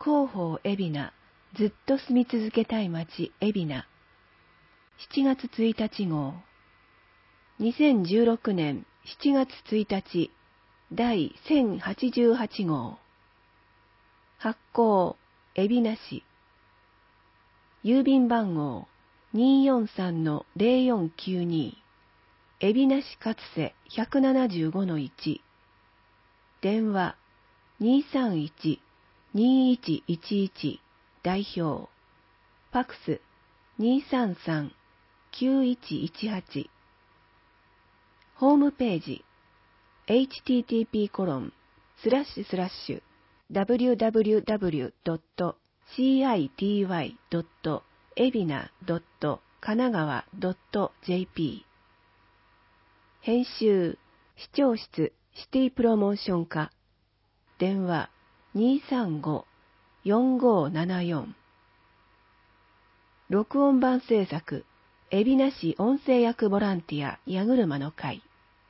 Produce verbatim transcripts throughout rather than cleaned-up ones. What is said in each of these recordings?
広報海老名、ずっと住み続けたい街海老名。しちがつついたち号。にせんじゅうろくねんしちがつついたち、第せんはちじゅうはち号。発行、海老名市。郵便番号 にーよんさんのゼロよんきゅうに、海老名市勝瀬 ひゃくななじゅうごのいち。電話 にーさんいち にーいちいちいち 代表。ファックス にーさんさん きゅういちいちはち。ホームページ エイチティーティーピーコロンスラッシュスラッシュダブリューダブリューダブリュードットシーアイティーワイドットエビナドットかながわドットジェーピー。編集視聴室シティプロモーション課。電話 にーさんご よんごななよん。録音版制作海老名市音声役ボランティア矢車の会。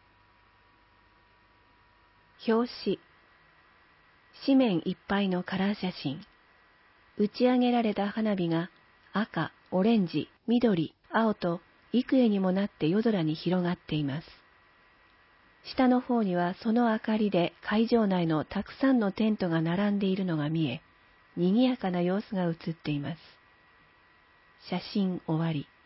表紙。紙面いっぱいのカラー写真。打ち上げられた花火が赤、オレンジ、緑、青と幾重にもなって夜空に広がっています。下の方にはその明かりで会場内のたくさんのテントが並んでいるのが見え、賑やかな様子が映っています。写真終わり。